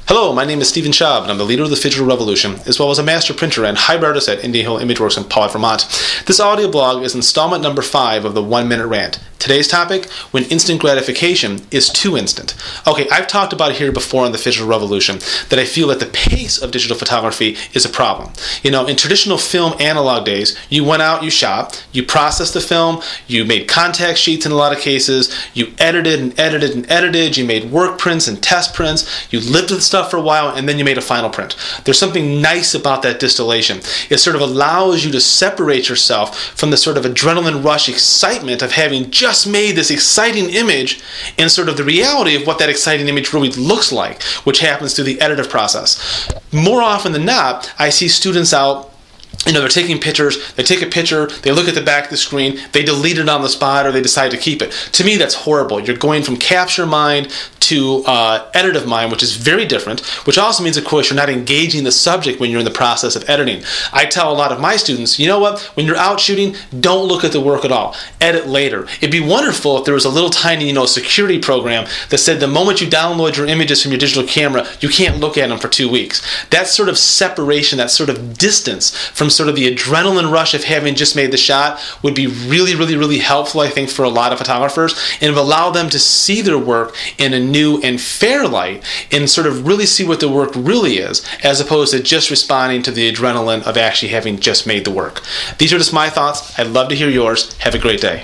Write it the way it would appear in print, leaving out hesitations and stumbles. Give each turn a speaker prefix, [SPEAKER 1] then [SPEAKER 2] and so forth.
[SPEAKER 1] Hello, my name is Stephen Schaub, and I'm the leader of the Digital Revolution, as well as a master printer and hybrid artist at Indian Hill Imageworks in Poway, Vermont. This audio blog is installment number 5 of the 1 Minute Rant. Today's topic, when instant gratification is too instant. Okay, I've talked about it here before on the Digital Revolution, that I feel that the pace of digital photography is a problem. You know, in traditional film analog days, you went out, you shot, you processed the film, you made contact sheets in a lot of cases, you edited and edited and edited, you made work prints and test prints, you lived with the stuff for a while, and then you made a final print. There's something nice about that distillation. It sort of allows you to separate yourself from the sort of adrenaline rush excitement of having just made this exciting image and sort of the reality of what that exciting image really looks like, which happens through the editing process. More often than not, I see students out, they're taking pictures, they take a picture, they look at the back of the screen, they delete it on the spot, or they decide to keep it. To me, that's horrible. You're going from capture mind to editive mind, which is very different, which also means, of course, you're not engaging the subject when you're in the process of editing. I tell a lot of my students, you know what, when you're out shooting, don't look at the work at all. Edit later. It'd be wonderful if there was a little tiny, security program that said the moment you download your images from your digital camera, you can't look at them for 2 weeks. That sort of separation, that sort of distance from sort of the adrenaline rush of having just made the shot would be really, really, really helpful, I think, for a lot of photographers, and would allow them to see their work in a new and fair light and sort of really see what the work really is, as opposed to just responding to the adrenaline of actually having just made the work. These are just my thoughts. I'd love to hear yours. Have a great day.